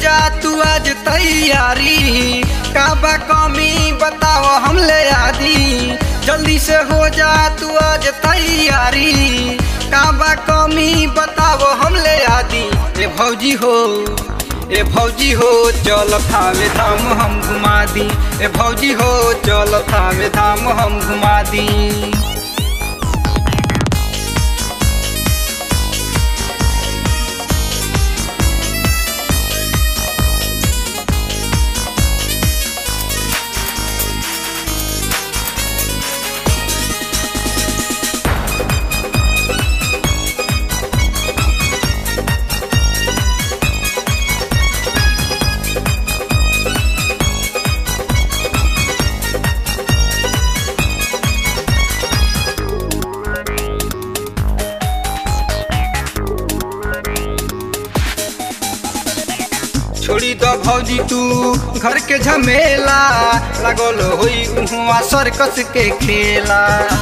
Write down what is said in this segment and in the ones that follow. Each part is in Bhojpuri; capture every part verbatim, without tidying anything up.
जा तू आज तैयारी, का बा कमी बताओ हम ले आदि। जल्दी से हो जा तू आज तैयारी, का बा कमी बताओ हम ले आदि। ए भौजी हो ए भौजी हो चल थामे धाम हम घुमा दी। ए भौजी हो चल थामे धाम हम घुमा दी। छोड़ी दो भौजी तू घर के झमेला, लगल होई उहुआ सर्कस के खेला।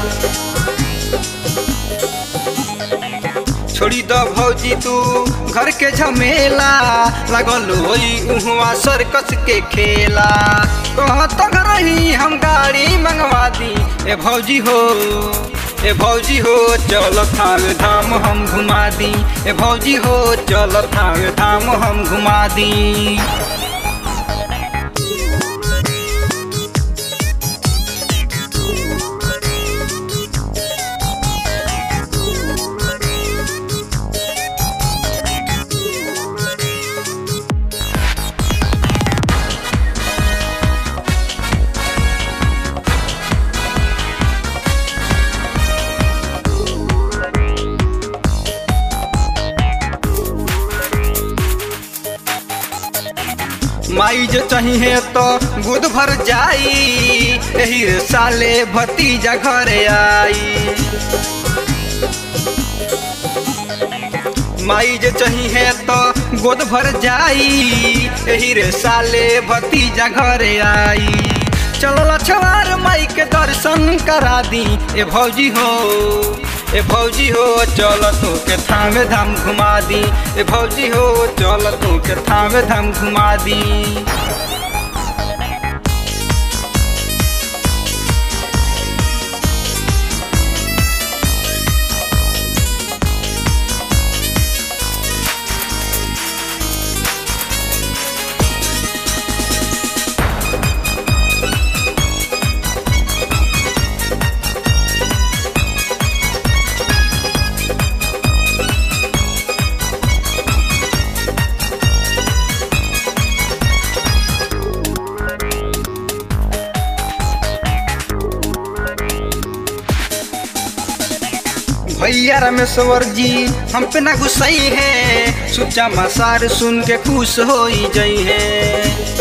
छोड़ी दो भौजी तू घर के झमेला, लगल होई उहुआ सर्कस के खेला। कहत रही हम गाड़ी मंगवा दी। ए भौजी हो ए भौजी हो चल थामे धाम हम घुमा दी। ए भौजी हो चल थामे धाम हम घुमा दी। माई जो चाहिए तो बुध भर जाई, यही रे साले भतीजा घरे आई। माई जो चाहिए तो गोद भर जाई, यही रे साले भतीजा घरे आई। चलो लछवार माई के दर्शन करा दी। ए भौजी हो ए भौजी हो चल तू के थामे धाम घुमा दी। ए भौजी हो चल तू के थामे धाम घुमा दी। भैया रामेश्वर जी हम पे ना गुस्साई है, सुच्चा मसार सुन के खुश हो जाई है।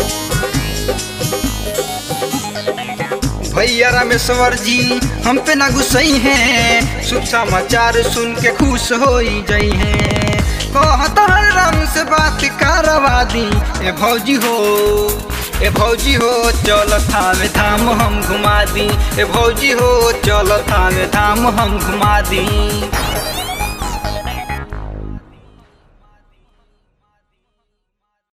भैया रामेश्वर जी हम पे ना गुस्साई है, सुच्चा समाचार सुन के खुश हो जाई है। कहत राम से बात करवा दी। ए भौजी हो ए भौजी हो चल थामे धाम हम घुमा दी। ए भौजी हो चल थामे धाम हम घुमा दी।